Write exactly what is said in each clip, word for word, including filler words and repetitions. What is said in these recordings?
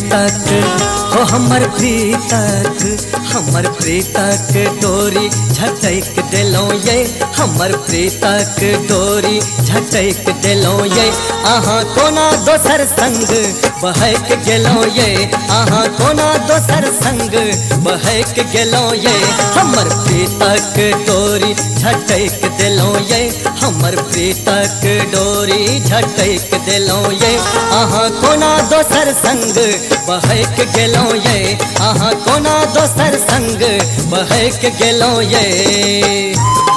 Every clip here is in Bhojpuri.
प्रीतक हो हमर प्रीतक, हमर प्रीतक डोरी झटक दिलो ये, हमर प्रीतक डोरी झटक दिलो ये। अहाँ कोना दोसर संग बहक गेलो ये, अहाँ कोना दोसर संग बहक गेलो ये। हमर प्रीतक डोरी झटक दिलो ये, हमर प्रीतक डोरी झटक दिलो ये। अहाँ कोना दोसर संग बहक गेलो ये, अहाँ कोना दोसर संग बहक गेलो ये।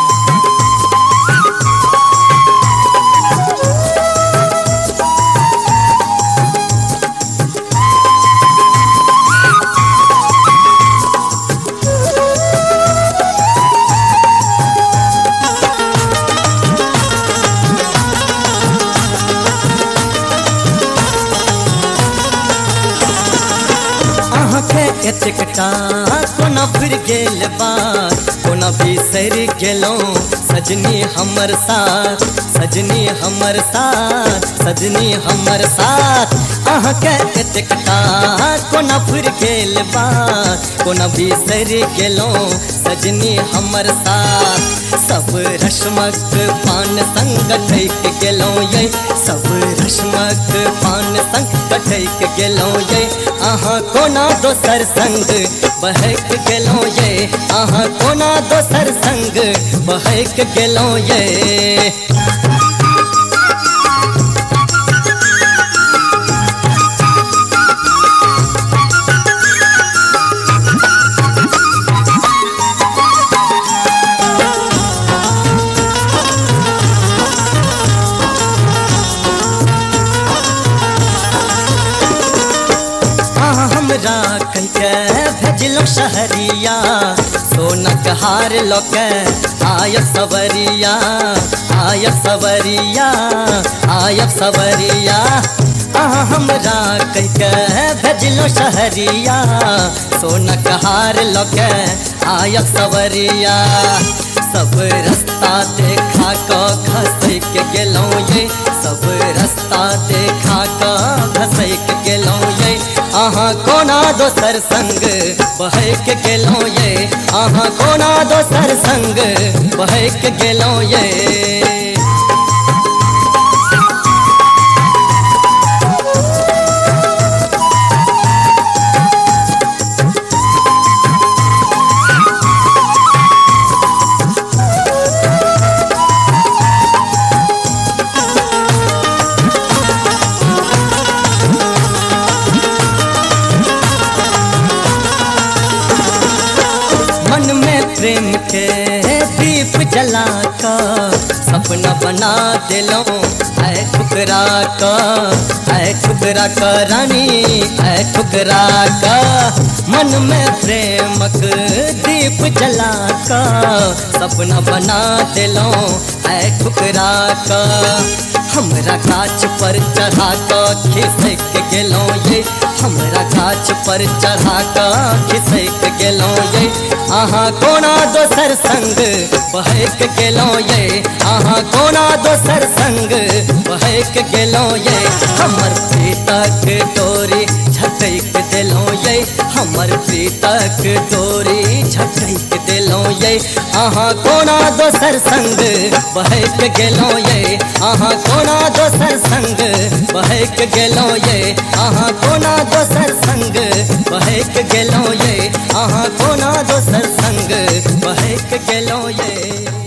एतकटा कोना फिर गेल बात, कोना बिसर गेलो सजनी हमर साथ, सजनी हमर साथ, सजनी हमर साथ। अहाँ के एतकटा कोना फिर गेल बात, कोना बिसर गेलो सजनी हमर साथ। सब रश्मक पान संग कटक गेलो ये, सब रश्मक पान संग कटक गेलो ये। अहाँ कोना दोसर संग बहक गेलो ये, अहाँ कोना दोसर संग बहक गेलो ये। भेजलो शहरिया सोनक हार लोके आय सवरिया, आय सवरिया, आय सवरिया। अहाँ हमरा कहिके भेजलो शहरिया सोनक हार लोके आय सवरिया। सब रास्ता देखा क घसक गेलो ये, सब रास्ता देखा क घसक गेलो ये। अहाँ कोना दोसर संग बहक गेलो ये, अहाँ कोना दोसर संग बहक गेलो ये। प्रेम के दीप जला कर सपना बना दिलो ऐ ठुकरा का, ऐ ठुकरा का रानी, ऐ ठुकरा का। मन में प्रेमक दीप जला कर सपना बना दिलो ऐ ठुकरा का। हमरा गाछ पर चढ़ा कर खिसक गेलो ये, हमरा गाछ पर चढ़ा कर खिसक गेलो ये। अहाँ कोना दोसर संग बहक गेलो ये, अहाँ कोना दोसर संग बहक गेलो ये। हमर प्रीतक डोरी झटक दिलो ये, हमर प्रीतक डोरी झटक दिलो ये। अहाँ कोना दोसर संग बहक गेलो ये, अहाँ कोना दोसर संग बहक गेलो ये। अहाँ कोना दोसर संग बहक गेलो ये, अहाँ कोना दोसर संग बहक गेलो ये।